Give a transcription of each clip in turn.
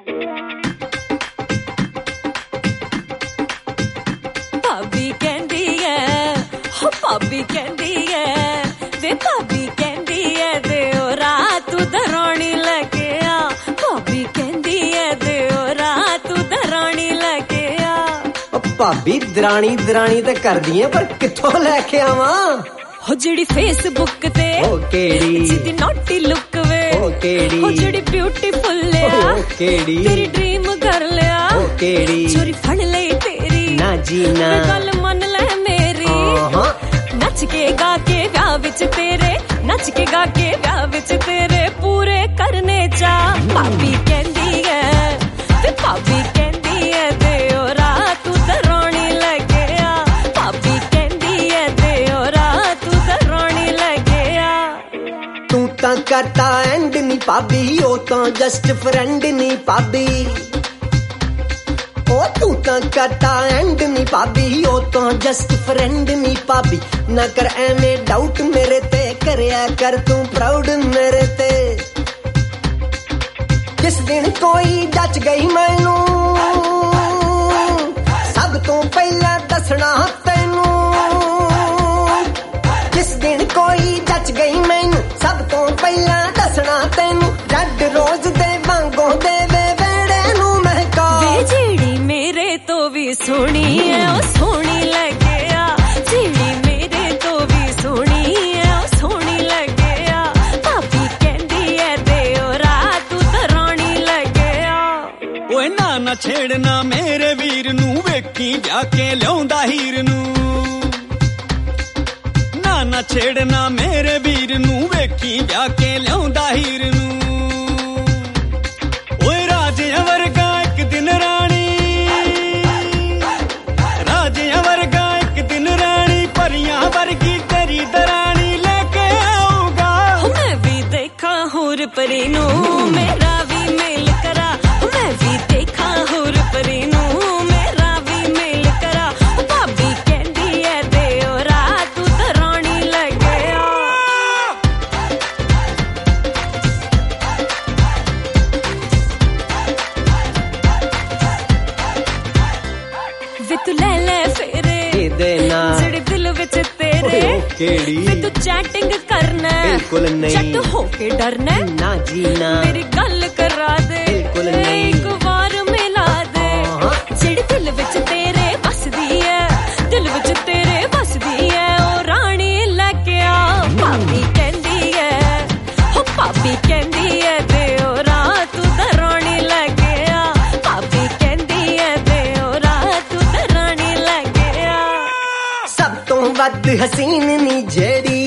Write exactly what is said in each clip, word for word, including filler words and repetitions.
भाभी कहंदी है हो भाभी कहंदी है वे भाभी कहंदी है दे ओ रात दरानी लगे आ भाभी कहंदी है दे ओ रात दरानी लगे आ भाभी दरानी दरानी ते करदी है पर कित्थों लेके आवां हो जेड़ी फेसबुक ते ओ केड़ी जिदी नोटी लुक वे ओ केड़ी हो जेड़ी ब्यूटीफुल लिया ओ केड़ी तेरी ड्रीम कर लिया ओ केड़ी चोरी फड़ लई तेरी ना जी ना गल मन ले मेरी नच के गा के ब्याह विच तेरे नच के गा के ब्याह विच तेरे पूरे करने चा भाभी कहंदी है ते भाभी कहंदी है दे ओ रात दरानी लगे आ भाभी कहंदी है दे ओ रात दरानी लगे आ तू तां करता एंड नी भाभी ओ तां जस्ट फ्रेंड नी भाभी ओ तू तां करता एंड नी भाभी ओ तां जस्ट फ्रेंड नी भाभी ना कर एवें डाउट मेरे ते करया कर तू प्राउड मेरे ते जिस दिन कोई जच गई मैनू सब तो पहला दसना तैनू जिस दिन कोई जच गई मैनू सब तो पहला दसना तैनू रेड रोज दे वांगों दे वे वेड़े नू महका वे जेड़ी मेरे तो भी सोहनी है ओ सोहनी लगे आ जेड़ी मेरे तो भी सोहनी है ओ सोहनी लगे आ भाभी कहंदी है दे ओ रात दरानी लगे आ ओए ना ना छेड़ना मेरे वीर नू वेखी ब्याह के लियाउंदा हीर नू ना ना छेड़ना मेरे वीर नू वेखी ब्याह के लियाउंदा हीर नू ओए राजियां वर्गा एक दिन रानी राजियां वर्गा एक दिन रानी परियां वर्गी तेरी दरानी लेके आऊंगा मैं भी देखा हुर परी नू मेरा भी मेल करा मैं भी देखा हुर परी नू मेरा भी मेल करा भाभी कहंदी है दे ओ रात दरानी लगे आ वे तू ले ले फेरे दे ना जेड़ी दिल विच तेरे केड़ी वे तू चैटिंग करना बिल्कुल नहीं चट हो के डरना ना जी ना मेरी गल करा दे बिल्कुल नहीं एक बार मिला दे जेड़ी दिल विच तेरे बसदी है दिल विच तेरे बसदी है ओ रानी लगे आ भाभी कहंदी है हो भाभी कहंदी है दे ओ रात दरानी लगे आ भाभी कहंदी है दे ओ रात दरानी लगे आ सब तो वध हसीन नी जेड़ी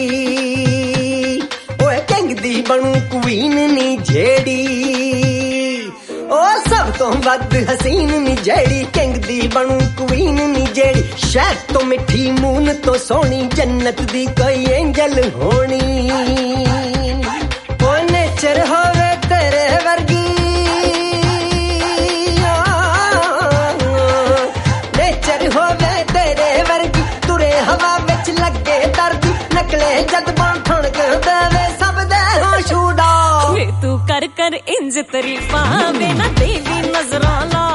ओए किंग दी बनू क्वीन नी जेड़ी ओ सब तो वध हसीन नी जेड़ी किंग दी बनू क्वीन नी जेड़ी शहद तो मिठी मून तो सोहनी जन्नत दी कोई एंजल होनी ओ नेचर होवे तेरे वर्गी नेचर होवे तेरे वर्गी तुरे हवा विच लगे दर्दी नकले जज्बा ठणक देवे सब दे होश उड़ा वे तू कर कर इंज तरीफा वे ना देवी नजरां ला